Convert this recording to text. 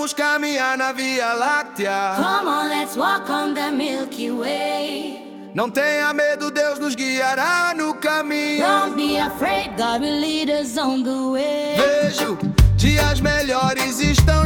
vamos caminhar na Via Láctea. Come on, let's walk on the Milky Way. Não tenha medo, Deus nos guiará no caminho. Don't be afraid, God will lead us on the way. Vejo dias melhores estão